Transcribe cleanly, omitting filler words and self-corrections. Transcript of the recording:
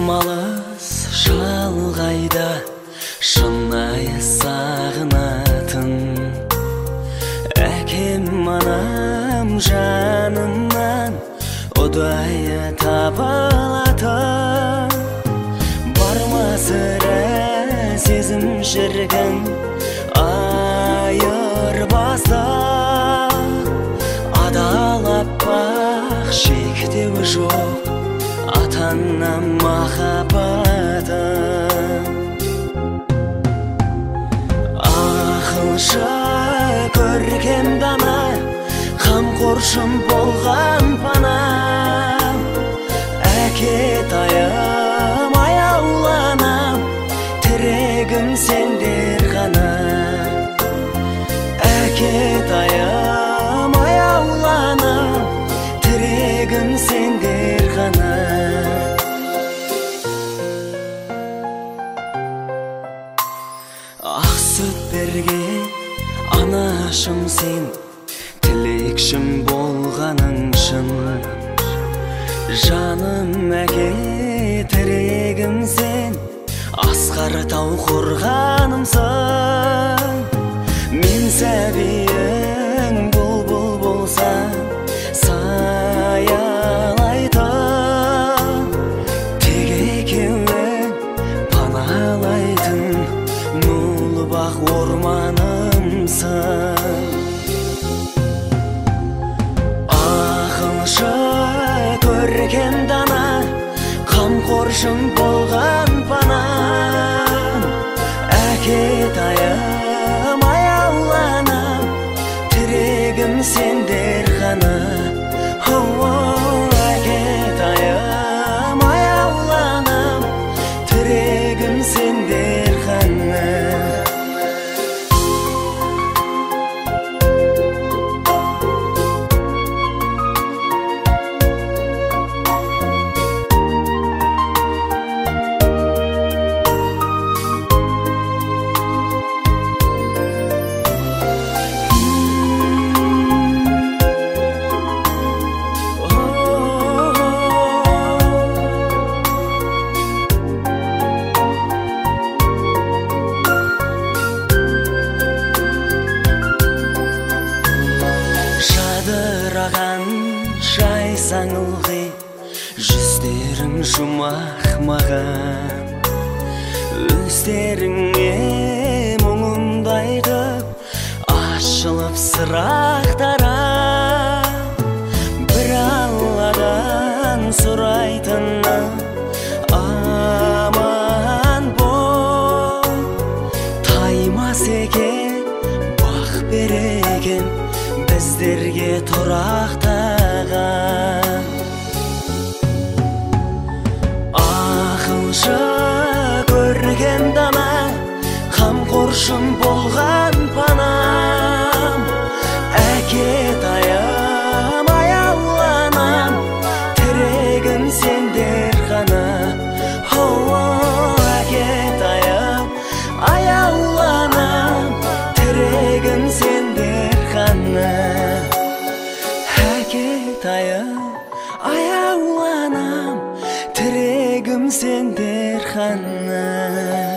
алыс шалғайда шынайы сағынатын әкем анам жанымнан ұдайы табылатын бармасыра сезім шіркін айырбаста адал аппақ шектеуі жоқ ата-ана махаббатын ақылшы көркем дана қамқоршым болған панам әкетайым аяуланам тірегім сендер ғана әкетайым аяуланам тірегім сендер ғана ақ сүт берген анашым сен тілекшім болғаның шын жаным әке тірегім сен асқар тау қорғанымсың мен сәбиің бұлбұл болсам саялайтын тек екеуің паналайтын нулы бақ орманымсың ақылшы көркем дана қамқоршым болған панам әкетайым аяуланам тірегім сендер ғана әкетайым аяуланам тірегім сендер ғана жадыраған жайсаң ылғи жүздерің жұмақ маған өздеріңе мұңымды айтып ашылып сырақтарам бір алладан сұрайтыным аман бол таймас екен бақ береген біздерге тұрақтаған ақылшы көркем дана қамқоршым болған панам әкетайым аяуланам тірегім сендер ғана әкетайым аяуланам тірегім сендер ғана әкетайым аяуланам тірегім сендер ғана